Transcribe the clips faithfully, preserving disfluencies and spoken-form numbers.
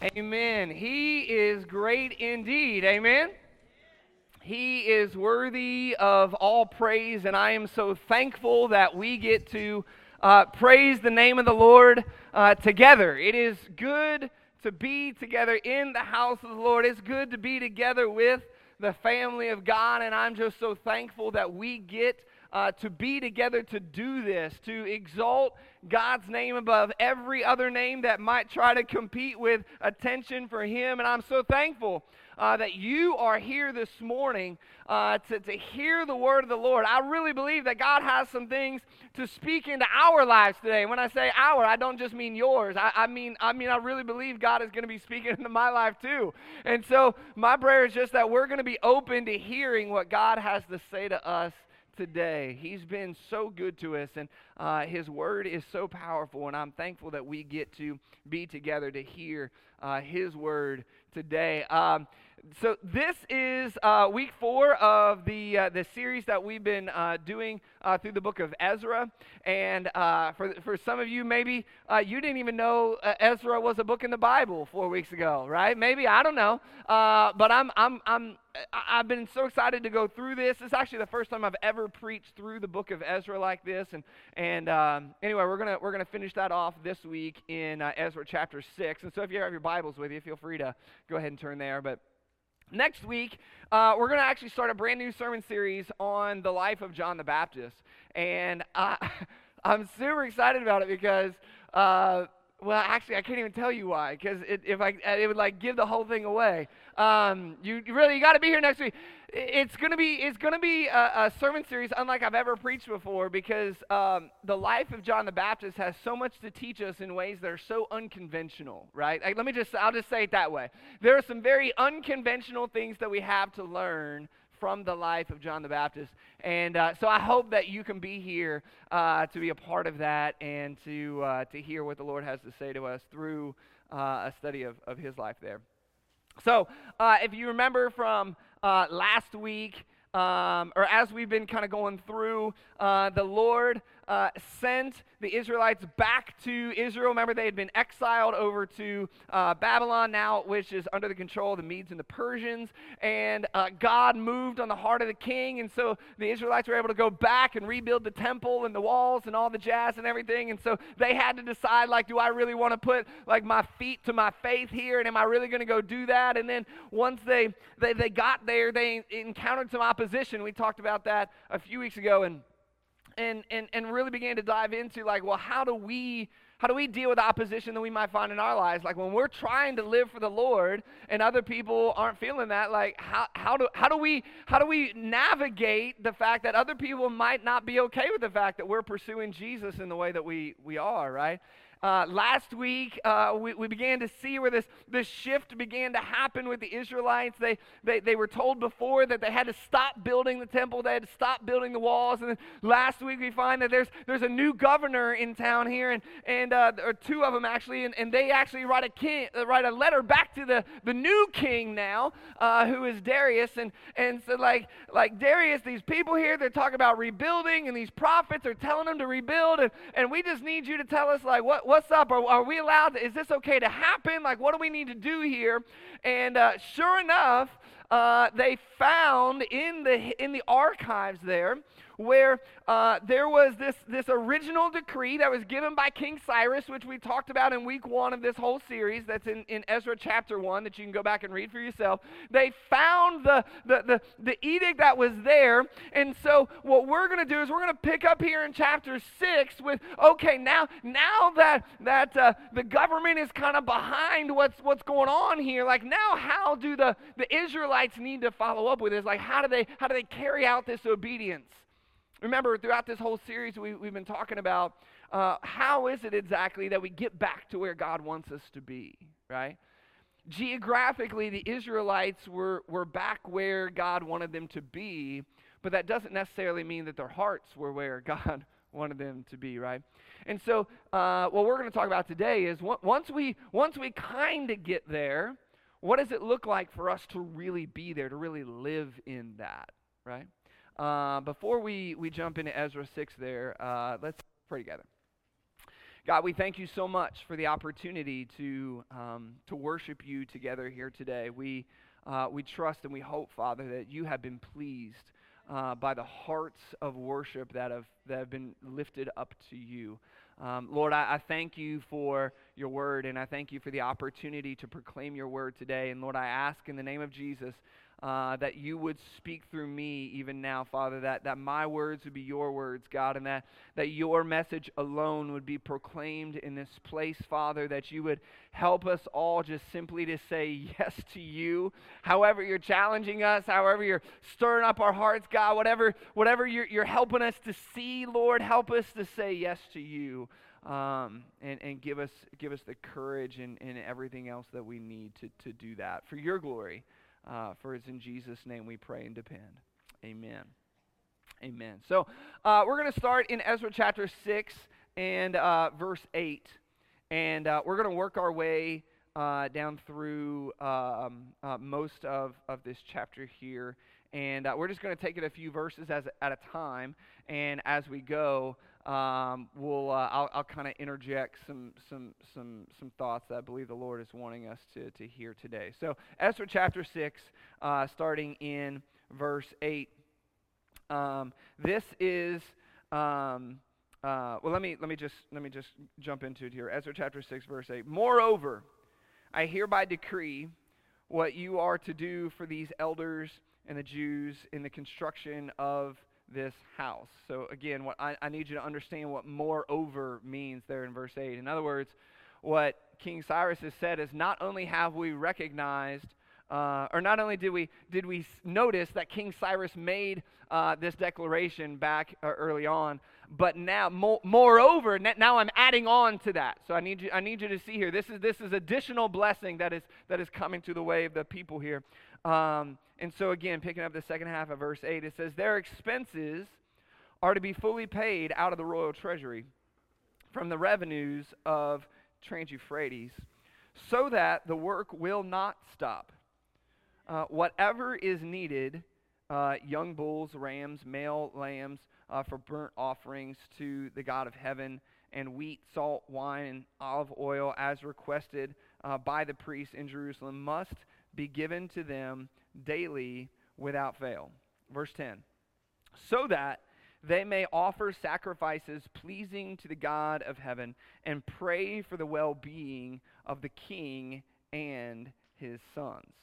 Amen. He is great indeed. Amen. He is worthy of all praise, and I am so thankful that we get to uh, praise the name of the Lord uh, together. It is good to be together in the house of the Lord. It's good to be together with the family of God, and I'm just so thankful that we get Uh, to be together to do this, to exalt God's name above every other name that might try to compete with attention for Him. And I'm so thankful uh, that you are here this morning uh, to, to hear the word of the Lord. I really believe that God has some things to speak into our lives today. And when I say our, I don't just mean yours. I, I mean, I mean, I really believe God is going to be speaking into my life too. And so my prayer is just that we're going to be open to hearing what God has to say to us today. He's been so good to us, and uh, His word is so powerful, and I'm thankful that we get to be together to hear uh, His word today. Um, so this is uh, week four of the uh, the series that we've been uh, doing uh, through the book of Ezra, and uh, for for some of you, maybe uh, you didn't even know uh, Ezra was a book in the Bible four weeks ago, right? Maybe, I don't know, uh, but I'm I'm I'm I- I've been so excited to go through this. It's actually the first time I've ever preached through the book of Ezra like this, and and um, anyway, we're gonna we're gonna finish that off this week in uh, Ezra chapter six. And so, if you have your Bibles with you, feel free to go ahead and turn there. But next week, uh, we're going to actually start a brand new sermon series on the life of John the Baptist. And I, I'm super excited about it because, uh, well, actually, I can't even tell you why, because it, if I, it would like give the whole thing away. Um, you, you really, you got to be here next week. It's gonna be, it's gonna be a, a sermon series unlike I've ever preached before, because um, the life of John the Baptist has so much to teach us in ways that are so unconventional, right? Like, let me just, I'll just say it that way. There are some very unconventional things that we have to learn from the life of John the Baptist, and uh, so I hope that you can be here uh, to be a part of that and to uh, to hear what the Lord has to say to us through uh, a study of, of his life there. So, uh, if you remember from uh, last week, um, or as we've been kind of going through, uh, the Lord uh, sent the Israelites back to Israel. Remember, they had been exiled over to uh, Babylon now, which is under the control of the Medes and the Persians. And uh, God moved on the heart of the king, and so the Israelites were able to go back and rebuild the temple and the walls and all the jazz and everything. And so they had to decide, like, do I really want to put like my feet to my faith here, and am I really going to go do that? And then once they, they they got there, they encountered some opposition. We talked about that a few weeks ago, and and and and really began to dive into, like, well, how do we how do we deal with opposition that we might find in our lives? Like, when we're trying to live for the Lord and other people aren't feeling that, like, how how do how do we how do we navigate the fact that other people might not be okay with the fact that we're pursuing Jesus in the way that we we are, right? Uh, last week, uh, we, we began to see where this, this shift began to happen with the Israelites. They, they, they were told before that they had to stop building the temple. They had to stop building the walls. And then last week, we find that there's, there's a new governor in town here, and, and uh, or two of them actually, and, and they actually write a, king, uh, write a letter back to the, the new king now, uh, who is Darius. And, and so like, like Darius, these people here, they're talking about rebuilding, and these prophets are telling them to rebuild, and, and we just need you to tell us, like, what what's up? Are, are we allowed to, is this okay to happen? Like, what do we need to do here? And uh, sure enough, uh, they found in the in the archives there where uh, there was this, this original decree that was given by King Cyrus, which we talked about in week one of this whole series. That's in, in Ezra chapter one, that you can go back and read for yourself. They found the, the, the, the edict that was there, and so what we're going to do is we're going to pick up here in chapter six with, okay, now now that, that uh, the government is kind of behind what's, what's going on here, like, now how do the, the Israelites need to follow up with this? Like, how do they, how do they carry out this obedience? Remember, throughout this whole series, we, we've been talking about uh, how is it exactly that we get back to where God wants us to be, right? Geographically, the Israelites were, were back where God wanted them to be, but that doesn't necessarily mean that their hearts were where God wanted them to be, right? And so uh, what we're going to talk about today is once we, once we kind of get there, what does it look like for us to really be there, to really live in that, right? Uh, before we, we jump into Ezra six there, uh, let's pray together. God, we thank you so much for the opportunity to um, to worship you together here today. We uh, we trust and we hope, Father, that you have been pleased uh, by the hearts of worship that have that have been lifted up to you. Um, Lord, I, I thank you for your word, and I thank you for the opportunity to proclaim your word today. And Lord, I ask in the name of Jesus uh, that you would speak through me even now, Father, that, that my words would be your words, God, and that, that your message alone would be proclaimed in this place, Father, that you would help us all just simply to say yes to you. However you're challenging us, however you're stirring up our hearts, God, whatever, whatever you're, you're helping us to see, Lord, help us to say yes to you. Um, and, and give us give us the courage and, and everything else that we need to, to do that for your glory. Uh, for it's in Jesus' name we pray and depend. Amen. Amen. So uh, we're going to start in Ezra chapter six and uh, verse eight. And uh, we're going to work our way uh, down through um, uh, most of, of this chapter here. And uh, we're just going to take it a few verses as at a time. And as we go, Um, we'll uh, I'll, I'll kind of interject some some some some thoughts that I believe the Lord is wanting us to to hear today. So Ezra chapter six, uh, starting in verse eight. Um, this is um, uh, well. Let me let me just let me just jump into it here. Ezra chapter six, verse eight. Moreover, I hereby decree what you are to do for these elders and the Jews in the construction of this house. So again, what I, I need you to understand what moreover means there in verse eight. In other words, what King Cyrus has said is not only have we recognized, uh, or not only did we did we notice that King Cyrus made uh, this declaration back uh, early on, but now mo- moreover, now I'm adding on to that. So I need you I need you to see here. This is this is additional blessing that is that is coming to the way of the people here. Um, and so again, picking up the second half of verse eight, it says, their expenses are to be fully paid out of the royal treasury from the revenues of Trans-Euphrates, so that the work will not stop. Uh, whatever is needed, uh, young bulls, rams, male lambs, uh, for burnt offerings to the God of heaven, and wheat, salt, wine, and olive oil, as requested uh, by the priests in Jerusalem, must be given to them daily without fail. Verse ten, so that they may offer sacrifices pleasing to the God of heaven and pray for the well-being of the king and his sons.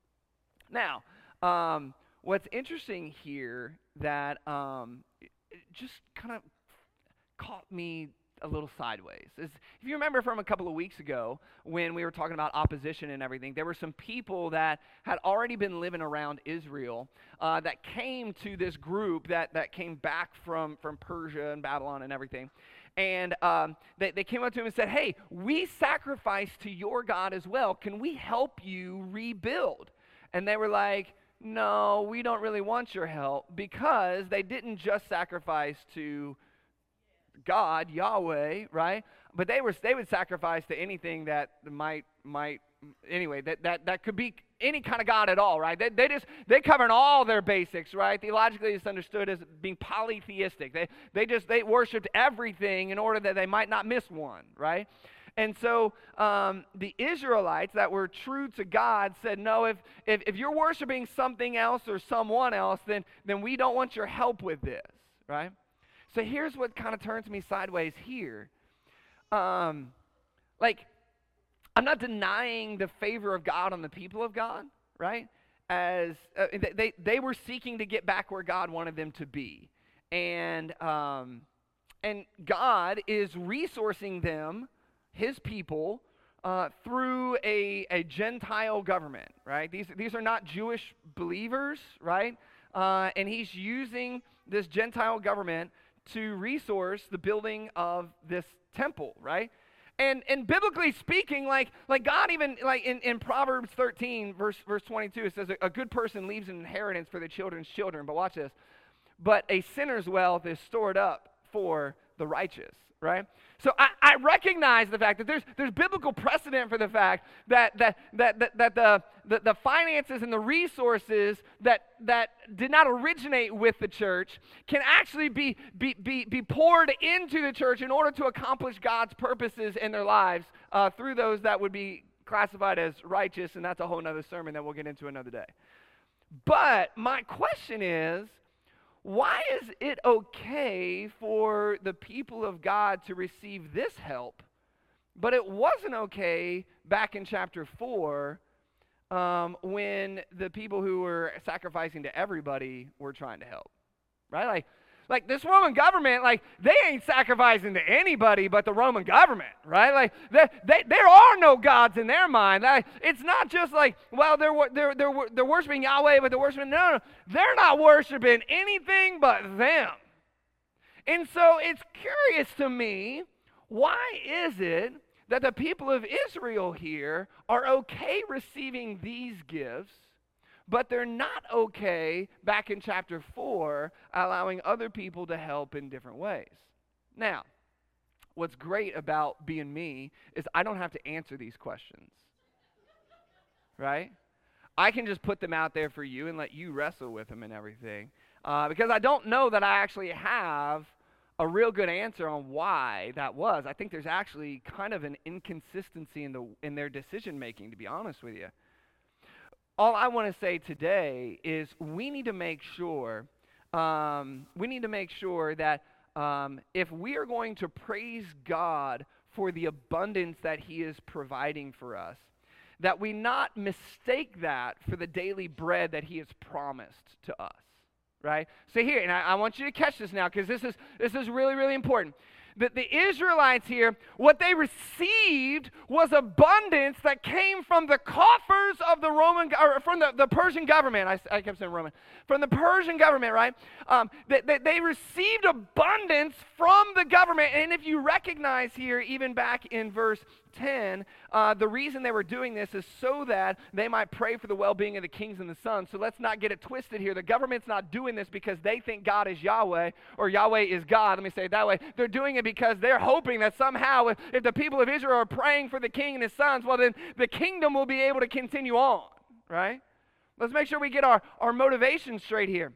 Now, um, what's interesting here that um, it just kind of caught me a little sideways is, if you remember from a couple of weeks ago when we were talking about opposition and everything, there were some people that had already been living around Israel uh, that came to this group that, that came back from, from Persia and Babylon and everything. And um, they, they came up to him and said, hey, we sacrifice to your God as well. Can we help you rebuild? And they were like, no, we don't really want your help, because they didn't just sacrifice to God, Yahweh, right? But they were they would sacrifice to anything that might might anyway that that that could be any kind of God at all, right? They they just they covered all their basics, right? Theologically, it's understood as being polytheistic. They they just they worshipped everything in order that they might not miss one, right? And so um, the Israelites that were true to God said, no, if, if if you're worshiping something else or someone else, then then we don't want your help with this, right? So here's what kind of turns me sideways here. Um, like, I'm not denying the favor of God on the people of God, right? As uh, they they were seeking to get back where God wanted them to be, and um, and God is resourcing them, His people, uh, through a a Gentile government, right? These these are not Jewish believers, right? Uh, and He's using this Gentile government to resource the building of this temple, right? And and biblically speaking, like like God even, like in, in Proverbs thirteen, verse verse twenty-two, it says, a, a good person leaves an inheritance for the children's children. But watch this. But a sinner's wealth is stored up for the righteous. right? So I, I recognize the fact that there's there's biblical precedent for the fact that that that that, that the, the the finances and the resources that that did not originate with the church can actually be be be, be poured into the church in order to accomplish God's purposes in their lives uh, through those that would be classified as righteous, and that's a whole nother sermon that we'll get into another day. But my question is, why is it okay for the people of God to receive this help, but it wasn't okay back in chapter four um, when the people who were sacrificing to everybody were trying to help, right? Like, like this Roman government, like they ain't sacrificing to anybody but the Roman government, right? Like they, they, there are no gods in their mind. Like, it's not just like, well, they're they're they're they're worshiping Yahweh, but they're worshiping no, no, no, they're not worshiping anything but them. And so it's curious to me, why is it that the people of Israel here are okay receiving these gifts, but they're not okay back in chapter four, allowing other people to help in different ways? Now, what's great about being me is I don't have to answer these questions, right? I can just put them out there for you and let you wrestle with them and everything, uh, because I don't know that I actually have a real good answer on why that was. I think there's actually kind of an inconsistency in the in their decision making, to be honest with you. All I want to say today is we need to make sure, um, we need to make sure that um, if we are going to praise God for the abundance that He is providing for us, that we not mistake that for the daily bread that He has promised to us, right? So here, and I, I want you to catch this now, because this is this is really, really important. That the Israelites here, what they received was abundance that came from the coffers of the Roman, or from the, the Persian government. I, I kept saying Roman. From the Persian government, right? Um, they, they, they received abundance from the government. And if you recognize here, even back in verse ten, uh, the reason they were doing this is so that they might pray for the well-being of the kings and the sons. So let's not get it twisted here. The government's not doing this because they think God is Yahweh, or Yahweh is God. Let me say it that way. They're doing it because they're hoping that somehow if, if the people of Israel are praying for the king and his sons, well, then the kingdom will be able to continue on, right? Let's make sure we get our, our motivation straight here.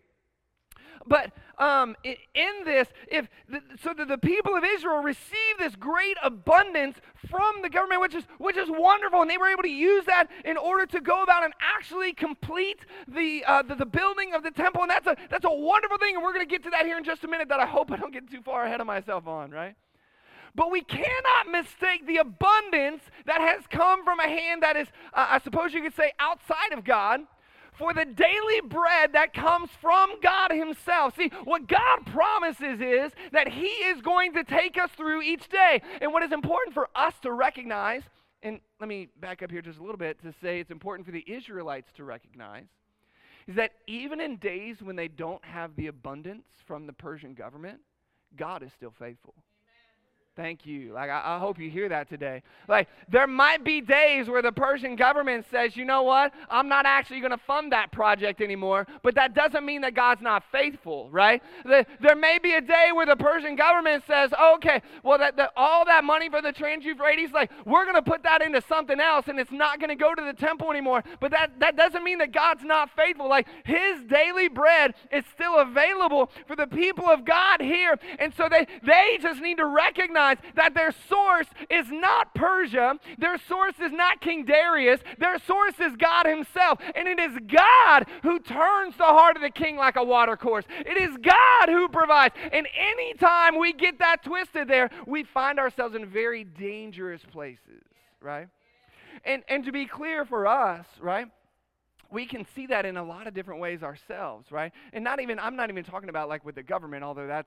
But um, in this, if the, so that the people of Israel received this great abundance from the government, which is which is wonderful, and they were able to use that in order to go about and actually complete the uh, the, the building of the temple, and that's a that's a wonderful thing, and we're going to get to that here in just a minute. That I hope I don't get too far ahead of myself on, right? But we cannot mistake the abundance that has come from a hand that is, uh, I suppose you could say, outside of God, for the daily bread that comes from God Himself. See, what God promises is that He is going to take us through each day. And what is important for us to recognize, and let me back up here just a little bit to say it's important for the Israelites to recognize, is that even in days when they don't have the abundance from the Persian government, God is still faithful. Thank you. Like, I, I hope you hear that today. Like, there might be days where the Persian government says, you know what, I'm not actually going to fund that project anymore, but that doesn't mean that God's not faithful, right? The, there may be a day where the Persian government says, okay, well, that, that all that money for the Trans-Euphrates, like, we're going to put that into something else, and it's not going to go to the temple anymore. But that, that doesn't mean that God's not faithful. Like, His daily bread is still available for the people of God here, and so they, they just need to recognize that their source is not Persia, their source is not King Darius, their source is God Himself, and it is God who turns the heart of the king like a water course. It is God who provides, and anytime we get that twisted there, we find ourselves in very dangerous places, right? And and to be clear for us, right, we can see that in a lot of different ways ourselves, right? And not even, I'm not even talking about like with the government, although that's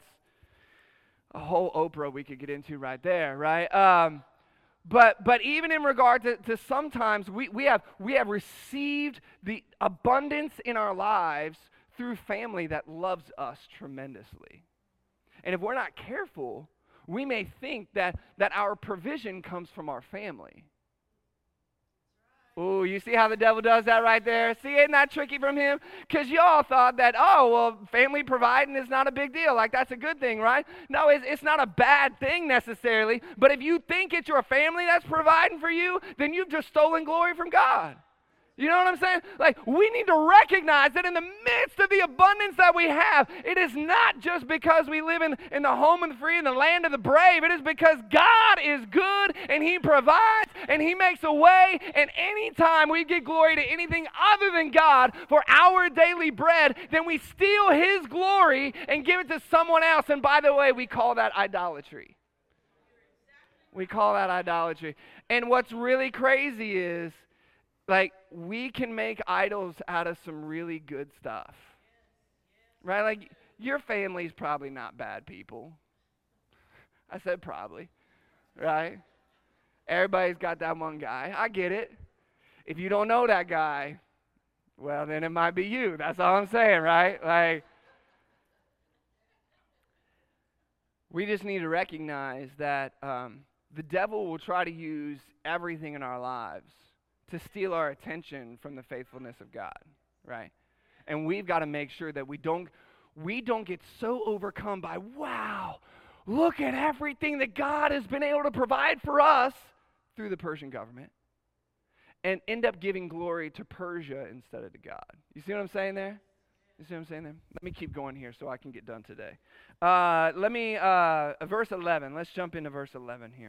a whole Oprah we could get into right there, right? Um, but but even in regard to, to sometimes we, we have we have received the abundance in our lives through family that loves us tremendously. And if we're not careful, we may think that that our provision comes from our family. Ooh, you see how the devil does that right there? See, isn't that tricky from him? Because y'all thought that, oh, well, family providing is not a big deal. Like, that's a good thing, right? No, it's, it's not a bad thing necessarily. But if you think it's your family that's providing for you, then you've just stolen glory from God. You know what I'm saying? Like, we need to recognize that in the midst of the abundance that we have, it is not just because we live in, in the home of the free and the land of the brave. It is because God is good and He provides and He makes a way. And anytime we give glory to anything other than God for our daily bread, then we steal His glory and give it to someone else. And by the way, we call that idolatry. We call that idolatry. And what's really crazy is, like, we can make idols out of some really good stuff. Right? Like, your family's probably not bad people. I said probably. Right? Everybody's got that one guy. I get it. If you don't know that guy, well, then it might be you. That's all I'm saying, right? Like, we just need to recognize that um, the devil will try to use everything in our lives to steal our attention from the faithfulness of God, right? And we've got to make sure that we don't we don't get so overcome by, wow, look at everything that God has been able to provide for us through the Persian government, and end up giving glory to Persia instead of to God. You see what I'm saying there? You see what I'm saying there? Let me keep going here so I can get done today. Uh, let me, uh, verse eleven. Let's jump into verse eleven here.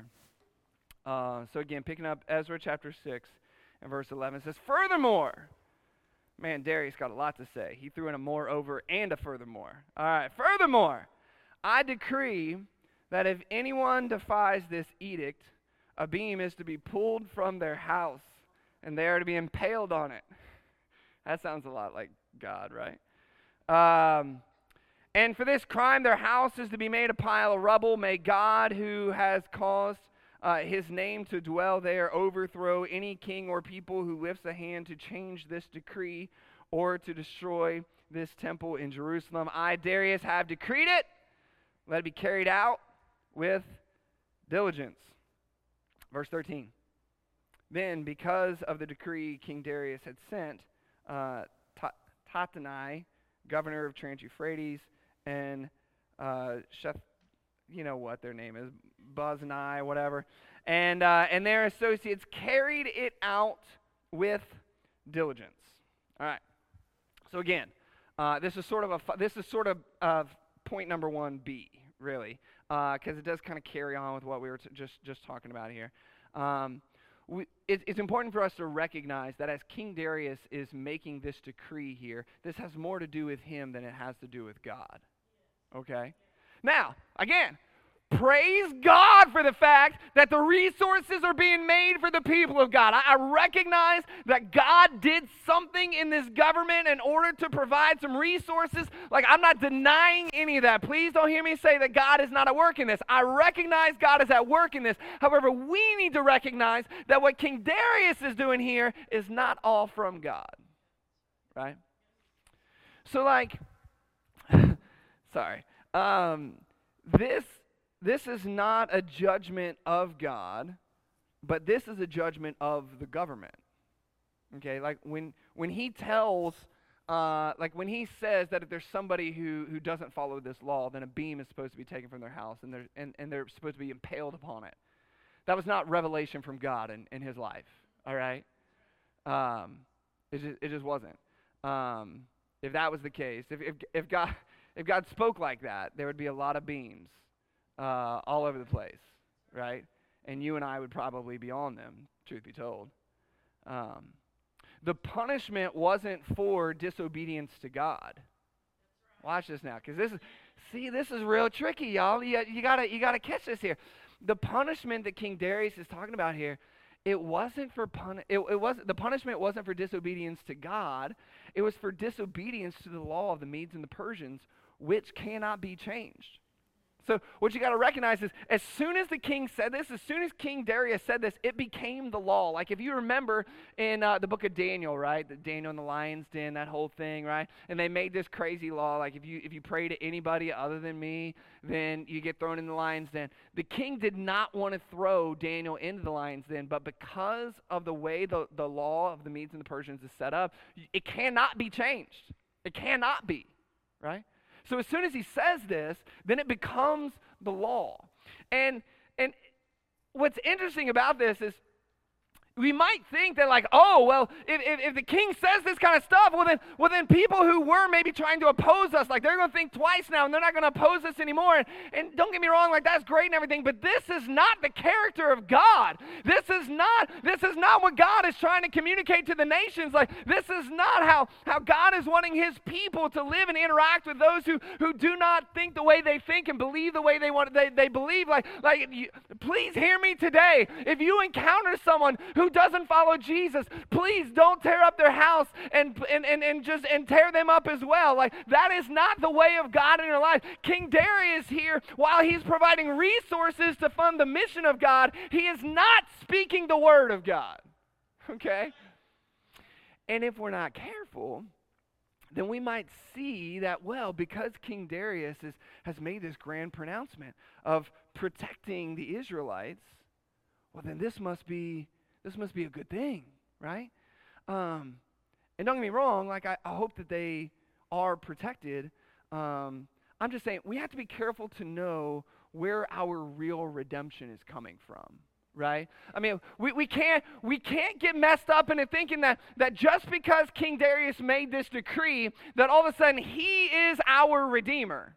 Uh, so again, picking up Ezra chapter six. And verse eleven says, furthermore, man, Darius got a lot to say. He threw in a moreover and a furthermore. All right, furthermore, I decree that if anyone defies this edict, a beam is to be pulled from their house, and they are to be impaled on it. That sounds a lot like God, right? Um, and for this crime, their house is to be made a pile of rubble. May God, who has caused Uh, his name to dwell there, overthrow any king or people who lifts a hand to change this decree or to destroy this temple in Jerusalem. I, Darius, have decreed it. Let it be carried out with diligence. Verse thirteen. Then, because of the decree King Darius had sent, uh, Tattenai, governor of Trans-Euphrates, and uh, Sheth, you know what their name is, Buznai, whatever, and uh, and their associates carried it out with diligence. All right. So again, uh, this is sort of a this is sort of uh, point number one B, really, because uh, it does kind of carry on with what we were t- just just talking about here. Um, we, it, it's important for us to recognize that as King Darius is making this decree here, this has more to do with him than it has to do with God. Okay. Now, again, praise God for the fact that the resources are being made for the people of God. I, I recognize that God did something in this government in order to provide some resources. Like, I'm not denying any of that. Please don't hear me say that God is not at work in this. I recognize God is at work in this. However, we need to recognize that what King Darius is doing here is not all from God. Right? So, like, sorry. Um, this this is not a judgment of God, but this is a judgment of the government. Okay, like when when he tells, uh, like when he says that if there's somebody who, who doesn't follow this law, then a beam is supposed to be taken from their house, and they're and, and they're supposed to be impaled upon it. That was not revelation from God in, in his life. All right, um, it just it just wasn't. Um, if that was the case, if if if God If God spoke like that, there would be a lot of beams uh, all over the place, right? And you and I would probably be on them, truth be told. Um, the punishment wasn't for disobedience to God. Watch this now, because this is, see, this is real tricky, y'all. You, you gotta, you gotta catch this here. The punishment that King Darius is talking about here, it wasn't for pun. It, it was the punishment wasn't for disobedience to God. It was for disobedience to the law of the Medes and the Persians, which cannot be changed. So what you got to recognize is as soon as the king said this, as soon as King Darius said this, it became the law. Like if you remember in uh, the book of Daniel, right? The Daniel in the lion's den, that whole thing, right? And they made this crazy law, like if you if you pray to anybody other than me, then you get thrown in the lion's den. The king did not want to throw Daniel into the lion's den, but because of the way the, the law of the Medes and the Persians is set up, it cannot be changed. It cannot be, right? So as soon as he says this, then it becomes the law. And and what's interesting about this is we might think that like, oh, well, if, if, if the king says this kind of stuff, well then, well then people who were maybe trying to oppose us, like they're going to think twice now and they're not going to oppose us anymore. And, and don't get me wrong, like that's great and everything, but this is not the character of God. This is not, this is not what God is trying to communicate to the nations. Like this is not how, how God is wanting his people to live and interact with those who, who do not think the way they think and believe the way they want, they, they believe. Like, like you, please hear me today. If you encounter someone who doesn't follow Jesus, please don't tear up their house and, and, and, and just and tear them up as well. Like that is not the way of God in your life. King Darius here, while he's providing resources to fund the mission of God, he is not speaking the word of God. Okay? And if we're not careful, then we might see that, well, because King Darius is, has made this grand pronouncement of protecting the Israelites, well, then this must be This must be a good thing, right? Um, and don't get me wrong, like I, I hope that they are protected. Um, I'm just saying we have to be careful to know where our real redemption is coming from, right? I mean, we, we can't we can't get messed up into thinking that that just because King Darius made this decree, that all of a sudden he is our redeemer.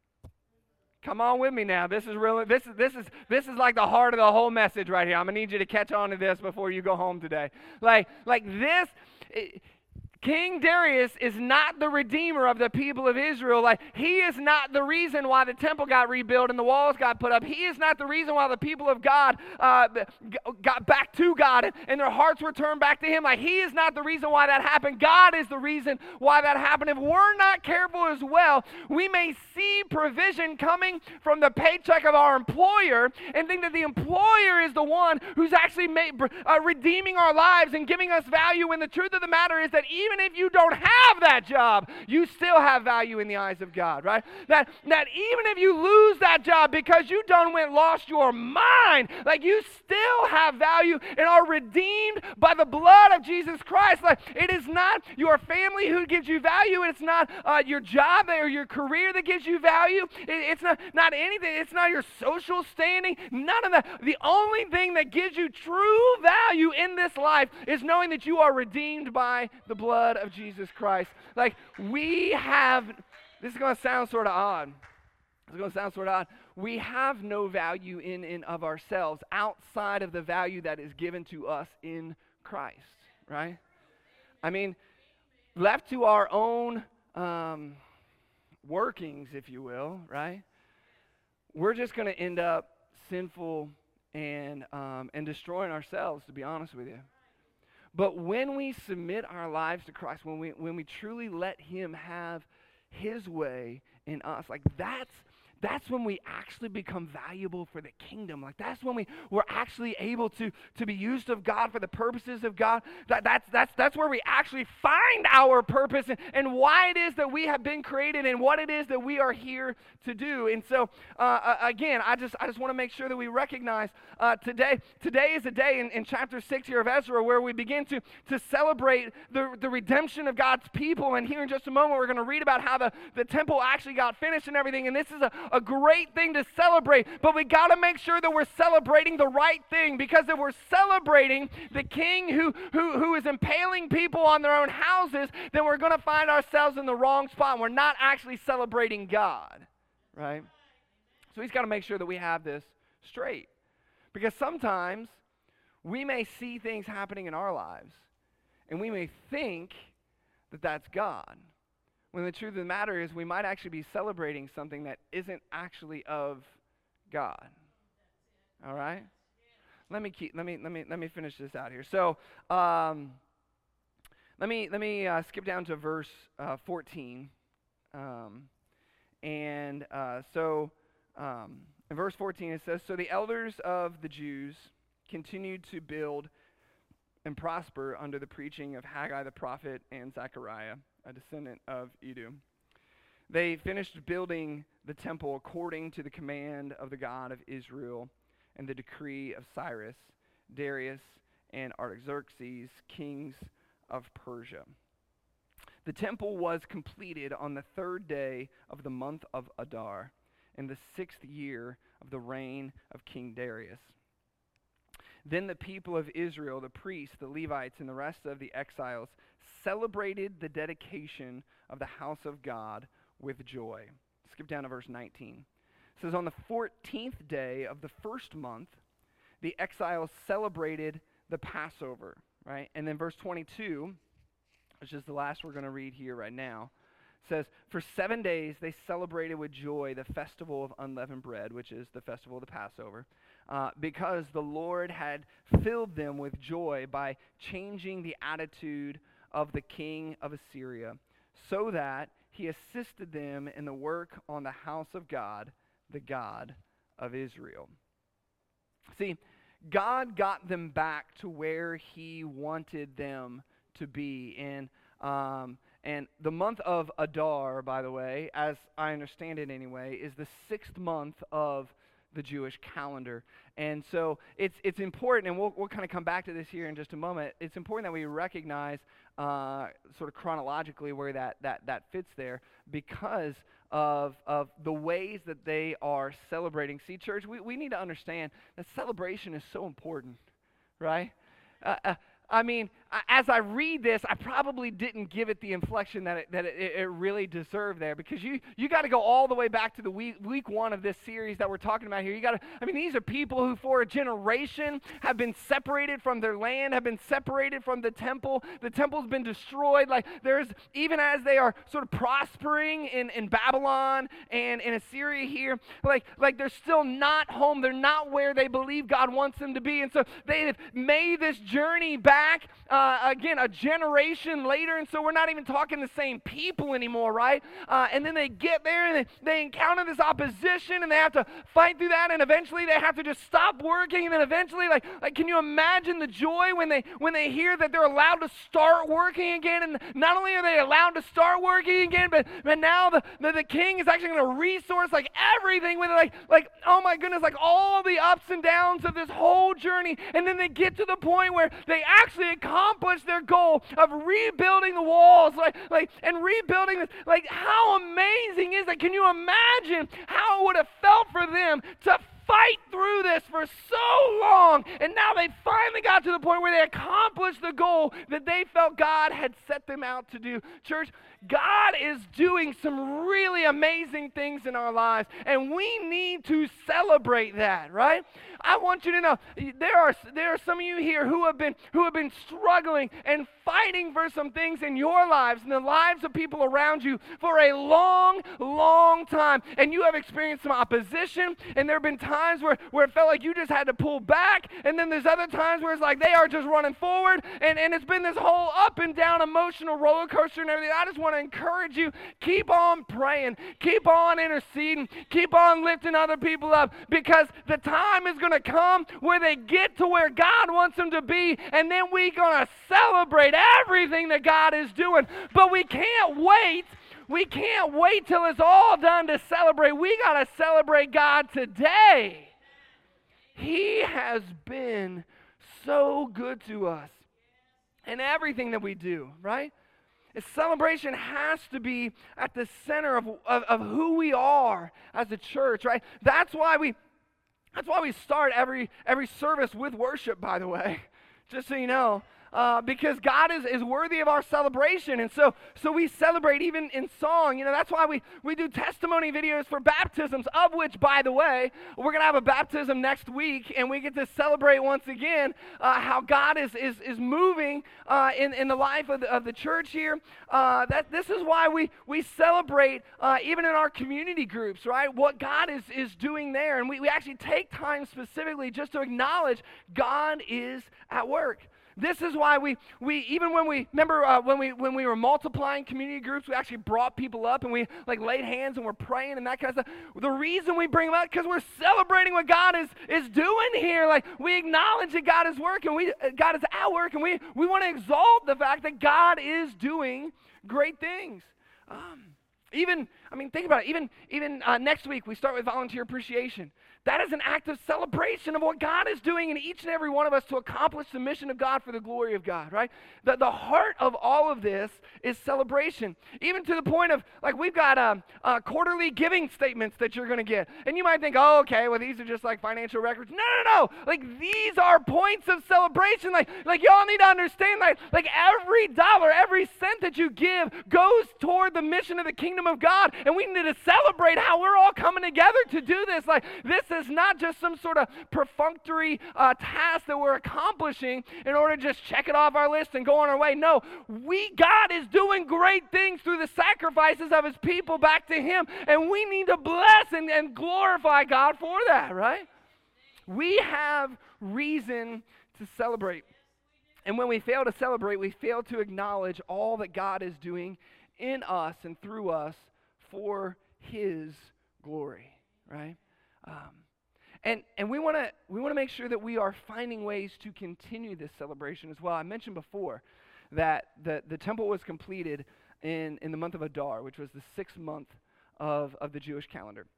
Come on with me now. This is really this is this is this is like the heart of the whole message right here. I'm gonna need you to catch on to this before you go home today. Like like this. It, King Darius is not the redeemer of the people of Israel. Like he is not the reason why the temple got rebuilt and the walls got put up. He is not the reason why the people of God uh, got back to God and, and their hearts were turned back to him. Like he is not the reason why that happened. God is the reason why that happened. If we're not careful as well, we may see provision coming from the paycheck of our employer and think that the employer is the one who's actually made, uh, redeeming our lives and giving us value, when the truth of the matter is that even Even if you don't have that job, you still have value in the eyes of God, right? That, that even if you lose that job because you done went lost your mind, like you still have value and are redeemed by the blood of Jesus Christ. Like it is not your family who gives you value. It's not uh, your job or your career that gives you value. It, it's not, not anything. It's not your social standing. None of that. The only thing that gives you true value in this life is knowing that you are redeemed by the blood of Jesus Christ. Like we have, this is going to sound sort of odd. It's going to sound sort of odd. We have no value in and of ourselves outside of the value that is given to us in Christ, right? I mean, left to our own um, workings, if you will, right? We're just going to end up sinful and um, and destroying ourselves, to be honest with you. But when we submit our lives to Christ, when we when we truly let him have his way in us, like that's that's when we actually become valuable for the kingdom. Like that's when we, we're actually able to, to be used of God for the purposes of God. That, that's, that's, that's where we actually find our purpose and, and why it is that we have been created and what it is that we are here to do. And so, uh, again, I just I just want to make sure that we recognize uh, today, today is a day in, in chapter six here of Ezra where we begin to, to celebrate the, the redemption of God's people. And here in just a moment, we're going to read about how the, the temple actually got finished and everything. And this is a a great thing to celebrate, but we got to make sure that we're celebrating the right thing, because if we're celebrating the king who, who, who is impaling people on their own houses, then we're going to find ourselves in the wrong spot. We're not actually celebrating God, right? So he's got to make sure that we have this straight, because sometimes we may see things happening in our lives, and we may think that that's God, when the truth of the matter is we might actually be celebrating something that isn't actually of God. All right? Let me keep let me let me let me finish this out here. So, um, let me let me uh, skip down to verse uh, fourteen. Um, and uh, so Um, in verse fourteen, it says, "So the elders of the Jews continued to build and prosper under the preaching of Haggai the prophet and Zechariah, a descendant of Edu. They finished building the temple according to the command of the God of Israel and the decree of Cyrus, Darius, and Artaxerxes, kings of Persia. The temple was completed on the third day of the month of Adar, in the sixth year of the reign of King Darius. Then the people of Israel, the priests, the Levites, and the rest of the exiles celebrated the dedication of the house of God with joy." Skip down to verse nineteen. It says, "On the fourteenth day of the first month, the exiles celebrated the Passover," right? And then verse twenty-two, which is the last we're going to read here right now, says, "For seven days they celebrated with joy the festival of unleavened bread," which is the festival of the Passover, uh, "because the Lord had filled them with joy by changing the attitude of the king of Assyria, so that he assisted them in the work on the house of God, the God of Israel." See, God got them back to where he wanted them to be. And, um, and the month of Adar, by the way, as I understand it anyway, is the sixth month of the Jewish calendar. And so it's it's important, and we'll we'll kind of come back to this here in just a moment. It's important that we recognize uh, sort of chronologically where that that that fits there, because of of the ways that they are celebrating. See, church, we, we need to understand that celebration is so important, right? Uh, uh, I mean, as I read this, I probably didn't give it the inflection that it, that it, it really deserved there, because you you got to go all the way back to the week week one of this series that we're talking about here. You got to, I mean, these are people who for a generation have been separated from their land, have been separated from the temple. The temple's been destroyed. Like there's, even as they are sort of prospering in, in Babylon and in Assyria here, like like they're still not home. They're not where they believe God wants them to be. And so they've made this journey back. Uh, again, a generation later, and so we're not even talking the same people anymore, right? Uh, and then they get there, and they, they encounter this opposition, and they have to fight through that, and eventually they have to just stop working, and then eventually, like, like can you imagine the joy when they when they hear that they're allowed to start working again? And not only are they allowed to start working again, but, but now the, the, the king is actually going to resource, like, everything with it, like, like, oh my goodness, like, all the ups and downs of this whole journey, and then they get to the point where they actually accomplish their goal of rebuilding the walls, like, like, and rebuilding this. Like, how amazing is that? Can you imagine how it would have felt for them to fight through this for so long, and now they finally got to the point where they accomplished the goal that they felt God had set them out to do? Church, God is doing some really amazing things in our lives, and we need to celebrate that, right? I want you to know there are there are some of you here who have been who have been struggling and fighting for some things in your lives and the lives of people around you for a long, long time, and you have experienced some opposition, and there have been times where, where it felt like you just had to pull back, and then there's other times where it's like they are just running forward, and, and it's been this whole up and down emotional roller coaster and everything. I just want to encourage you, keep on praying, keep on interceding, keep on lifting other people up, because the time is going to come where they get to where God wants them to be, and then we're going to celebrate everything that God is doing. But we can't wait. We can't wait till it's all done to celebrate. We got to celebrate God today. He has been so good to us in everything that we do, right? A celebration has to be at the center of, of, of who we are as a church, right? That's why we That's why we start every every service with worship, by the way, just so you know, uh, because God is, is worthy of our celebration, and so so we celebrate even in song. You know, that's why we, we do testimony videos for baptisms, of which, by the way, we're going to have a baptism next week, and we get to celebrate once again uh, how God is is, is moving uh, in, in the life of the, of the church here. Uh, that This is why we, we celebrate uh, even in our community groups, right, what God is, is doing there, and we, we actually take time specifically just to acknowledge God is at work. This is why we, we even when we, remember uh, when we when we were multiplying community groups, we actually brought people up and we like laid hands and we're praying and that kind of stuff. The reason we bring them up because we're celebrating what God is is doing here. Like we acknowledge that God is working, we God is at work, and we, we want to exalt the fact that God is doing great things. Um, even, I mean, think about it. Even, even uh, next week, we start with volunteer appreciation. That is an act of celebration of what God is doing in each and every one of us to accomplish the mission of God for the glory of God, right? The, the heart of all of this is celebration. Even to the point of, like, we've got um, uh, quarterly giving statements that you're going to get. And you might think, oh, okay, well, these are just like financial records. No, no, no. Like, these are points of celebration. Like, like y'all need to understand, like, like every dollar, every cent that you give goes toward the mission of the kingdom of God. And we need to celebrate how we're all coming together to do this. Like, this is It's not just some sort of perfunctory uh, task that we're accomplishing in order to just check it off our list and go on our way. No, we, God is doing great things through the sacrifices of his people back to him, and we need to bless and, and glorify God for that, right? We have reason to celebrate. And when we fail to celebrate, we fail to acknowledge all that God is doing in us and through us for his glory, right? Um, And and we want to we want to make sure that we are finding ways to continue this celebration as well. I mentioned before that the, the temple was completed in, in the month of Adar, which was the sixth month of, of the Jewish calendar.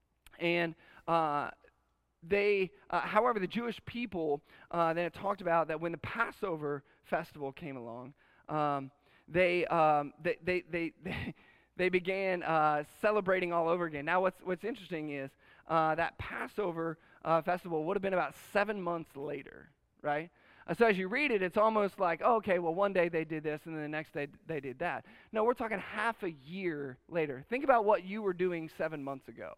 And uh, they, uh, however, the Jewish people uh, then it talked about that when the Passover festival came along, um, they, um, they they they they they began uh, celebrating all over again. Now, what's what's interesting is. Uh, that Passover uh, festival would have been about seven months later, right? Uh, so as you read it, it's almost like, oh, okay, well, one day they did this, and then the next day they did that. No, we're talking half a year later. Think about what you were doing seven months ago,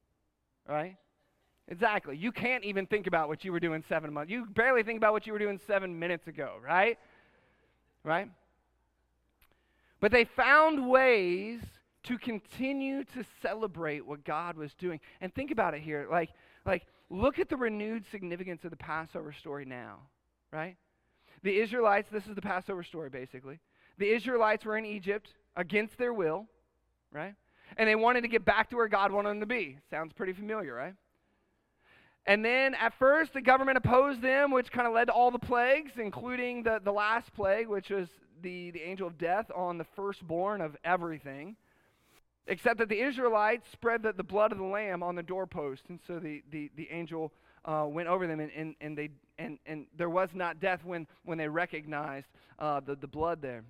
right? Exactly. You can't even think about what you were doing seven months. You barely think about what you were doing seven minutes ago, right? Right? But they found ways to continue to celebrate what God was doing. And think about it here. Like, like, look at the renewed significance of the Passover story now, right? The Israelites, this is the Passover story basically. The Israelites were in Egypt against their will, right? And they wanted to get back to where God wanted them to be. Sounds pretty familiar, right? And then at first the government opposed them, which kind of led to all the plagues, including the, the last plague, which was the, the angel of death on the firstborn of everything. Except that the Israelites spread the, the blood of the lamb on the doorpost, and so the, the, the angel uh, went over them, and, and, and they and, and there was not death when, when they recognized uh, the, the blood there.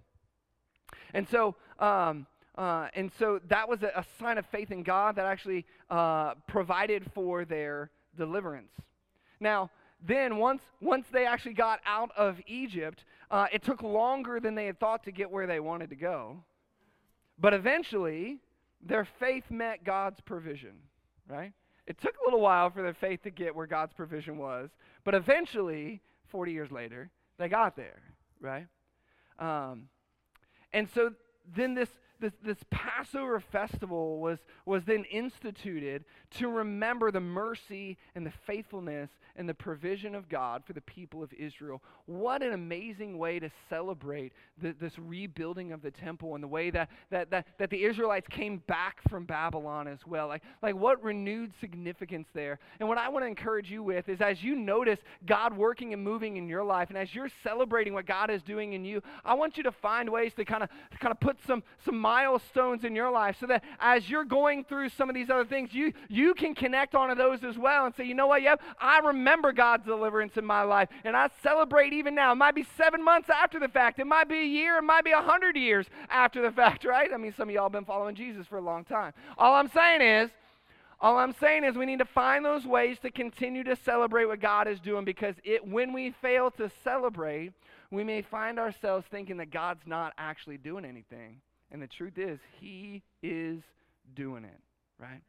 And so um, uh, and so that was a, a sign of faith in God that actually uh, provided for their deliverance. Now, then once once they actually got out of Egypt, uh, it took longer than they had thought to get where they wanted to go, but eventually their faith met God's provision, right? It took a little while for their faith to get where God's provision was, but eventually, forty years later, they got there, right? Um, and so then this, this this Passover festival was was then instituted to remember the mercy and the faithfulness and the provision of God for the people of Israel. What an amazing way to celebrate the, this rebuilding of the temple and the way that, that, that, that the Israelites came back from Babylon as well. Like, like what renewed significance there. And what I want to encourage you with is as you notice God working and moving in your life, and as you're celebrating what God is doing in you, I want you to find ways to kind of kind of put some, some milestones in your life so that as you're going through some of these other things, you, you can connect onto those as well and say, you know what, yep, I remember Remember God's deliverance in my life, and I celebrate even now. It might be seven months after the fact. It might be a year. It might be a hundred years after the fact, right? I mean, some of y'all have been following Jesus for a long time. All I'm saying is, all I'm saying is we need to find those ways to continue to celebrate what God is doing, because it, when we fail to celebrate, we may find ourselves thinking that God's not actually doing anything. And the truth is, he is doing it, right?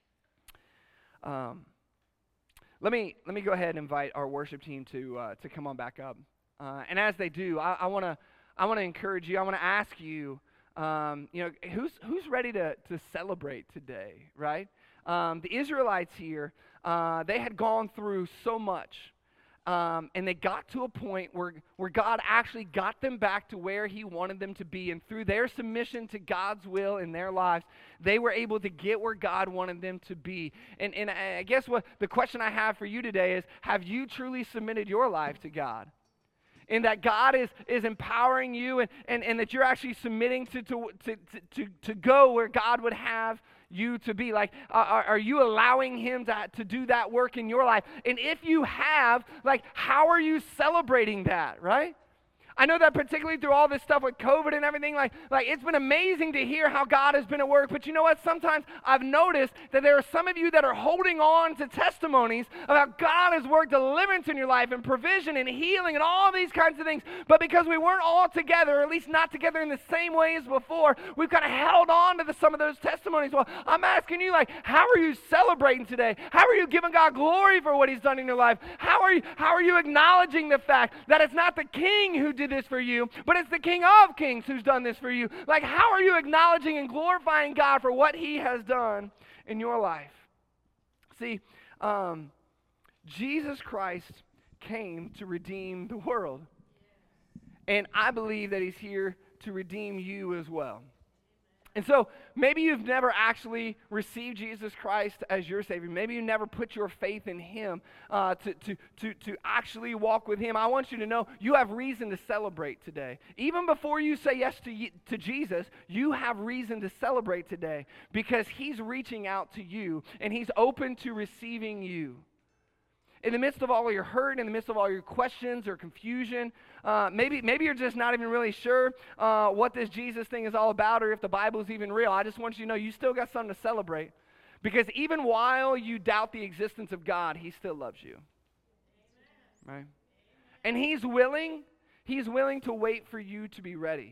Um. Let me let me go ahead and invite our worship team to uh, to come on back up, uh, and as they do, I want to I want to encourage you. I want to ask you, um, you know, who's who's ready to to celebrate today, right? Um, the Israelites here, uh, they had gone through so much. Um, and they got to a point where, where God actually got them back to where he wanted them to be. And through their submission to God's will in their lives, they were able to get where God wanted them to be. And, and I guess what the question I have for you today is, have you truly submitted your life to God? And that God is, is empowering you and, and, and that you're actually submitting to, to, to, to, to go where God would have you to be. Like, uh, are, are you allowing him to, to do that work in your life? And if you have, like, how are you celebrating that, right? I know that particularly through all this stuff with COVID and everything, like, like it's been amazing to hear how God has been at work. But you know what? Sometimes I've noticed that there are some of you that are holding on to testimonies about God has worked deliverance in your life and provision and healing and all these kinds of things. But because we weren't all together, or at least not together in the same way as before, we've kind of held on to the, some of those testimonies. Well, I'm asking you, like, how are you celebrating today? How are you giving God glory for what he's done in your life? How are you, how are you acknowledging the fact that it's not the king who did this for you, but it's the King of Kings who's done this for you? Like, how are you acknowledging and glorifying God for what he has done in your life? See, um, Jesus Christ came to redeem the world. And I believe that he's here to redeem you as well. And so maybe you've never actually received Jesus Christ as your Savior. Maybe you never put your faith in him uh, to, to, to, to actually walk with him. I want you to know you have reason to celebrate today. Even before you say yes to, to Jesus, you have reason to celebrate today because he's reaching out to you and he's open to receiving you. In the midst of all your hurt, in the midst of all your questions or confusion, uh, maybe maybe you're just not even really sure uh, what this Jesus thing is all about or if the Bible is even real. I just want you to know you still got something to celebrate. Because even while you doubt the existence of God, he still loves you. Right? And he's willing, he's willing to wait for you to be ready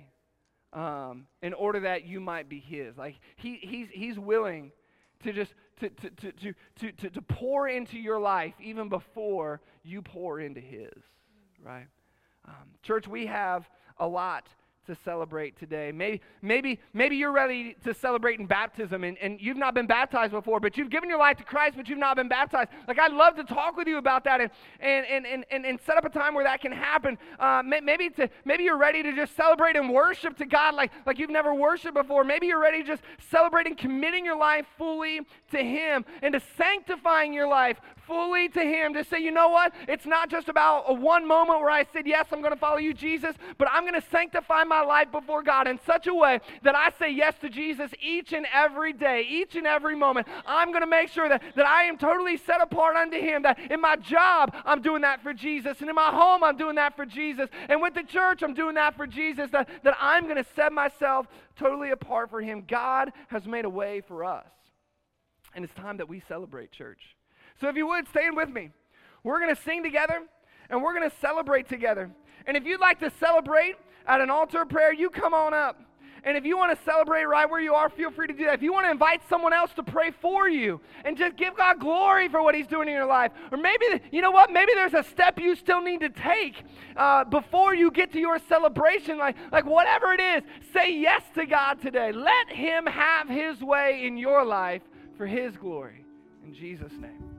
um, in order that you might be his. Like he he's he's willing to just to to, to, to, to, to to pour into your life even before you pour into his, right? Um, church, we have a lot to celebrate today. Maybe maybe maybe you're ready to celebrate in baptism and, and you've not been baptized before, but you've given your life to Christ, but you've not been baptized. Like, I'd love to talk with you about that and and and and, and, and set up a time where that can happen. Uh, maybe to maybe you're ready to just celebrate and worship to God like, like you've never worshiped before. Maybe you're ready to just celebrate and committing your life fully to him and to sanctifying your life fully to him, to say, you know what? It's not just about a one moment where I said, yes, I'm going to follow you, Jesus, but I'm going to sanctify my life before God in such a way that I say yes to Jesus each and every day, each and every moment. I'm going to make sure that, that I am totally set apart unto him, that in my job, I'm doing that for Jesus, and in my home, I'm doing that for Jesus, and with the church, I'm doing that for Jesus, that, that I'm going to set myself totally apart for him. God has made a way for us, and it's time that we celebrate, church. So if you would, stand with me. We're going to sing together, and we're going to celebrate together. And if you'd like to celebrate at an altar of prayer, you come on up. And if you want to celebrate right where you are, feel free to do that. If you want to invite someone else to pray for you and just give God glory for what he's doing in your life. Or maybe, you know what, maybe there's a step you still need to take uh, before you get to your celebration. Like, like whatever it is, say yes to God today. Let him have his way in your life for his glory. In Jesus' name.